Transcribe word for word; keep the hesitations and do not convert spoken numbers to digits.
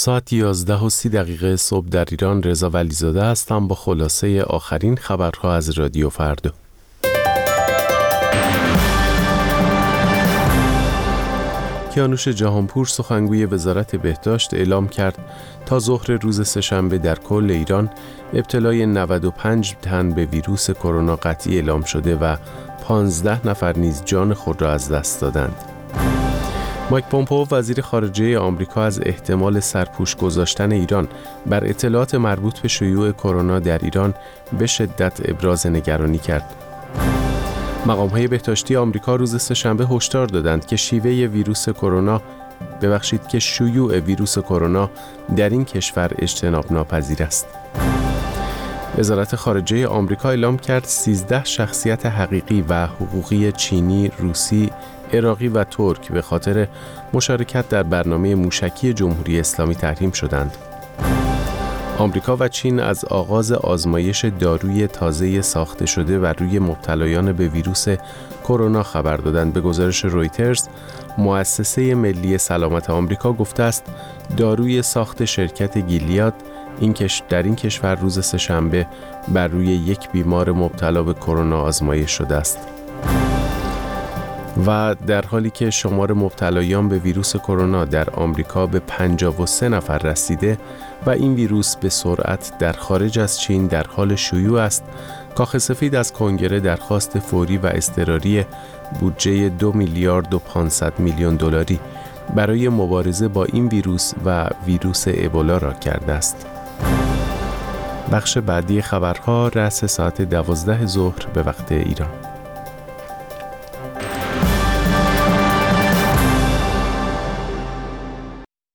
ساعت یازده و سی دقیقه صبح در ایران. رضا ولیزاده هستم با خلاصه آخرین خبرها از رادیو فردا. کیانوش جهانپور سخنگوی وزارت بهداشت اعلام کرد تا ظهر روز سه‌شنبه در کل ایران ابتلای نود و پنج تن به ویروس کرونا قطعی اعلام شده و پانزده نفر نیز جان خود را از دست دادند. مایک پومپئو وزیر خارجه آمریکا از احتمال سرپوش گذاشتن ایران بر اطلاعات مربوط به شیوع کرونا در ایران به شدت ابراز نگرانی کرد. مقام‌های بهداشتی آمریکا روز سه‌شنبه هشدار دادند که شیوه ویروس کرونا ببخشید که شیوع ویروس کرونا در این کشور اجتناب ناپذیر است. وزارت خارجه آمریکا اعلام کرد سیزده شخصیت حقیقی و حقوقی چینی، روسی، عراقی و ترک به خاطر مشارکت در برنامه موشکی جمهوری اسلامی تحریم شدند. آمریکا و چین از آغاز آزمایش داروی تازه ساخته شده و روی مبتلایان به ویروس کرونا خبر دادند. به گزارش رویترز، مؤسسه ملی سلامت آمریکا گفته است داروی ساخت شرکت گیلیاد این کش در این کشور روز سه‌شنبه بر روی یک بیمار مبتلا به کرونا آزمایش شده است. و در حالی که شمار مبتلایان به ویروس کرونا در آمریکا به پنجاه و سه نفر رسیده و این ویروس به سرعت در خارج از چین در حال شیوع است، کاخ سفید از کنگره درخواست فوری و اضطراری بودجه دو میلیارد و پانصد میلیون دلاری برای مبارزه با این ویروس و ویروس ابولا را کرده است. بخش بعدی خبرها رأس ساعت دوازده ظهر به وقت ایران.